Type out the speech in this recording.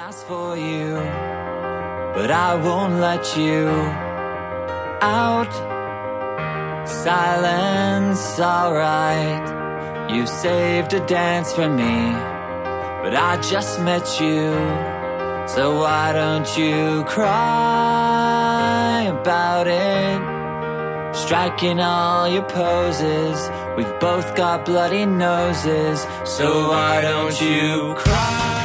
ask for you, but I won't let you out. Silence, alright. You saved a dance for me, but I just met you. So why don't you cry about it? Striking all your poses, we've both got bloody noses. So why don't you cry?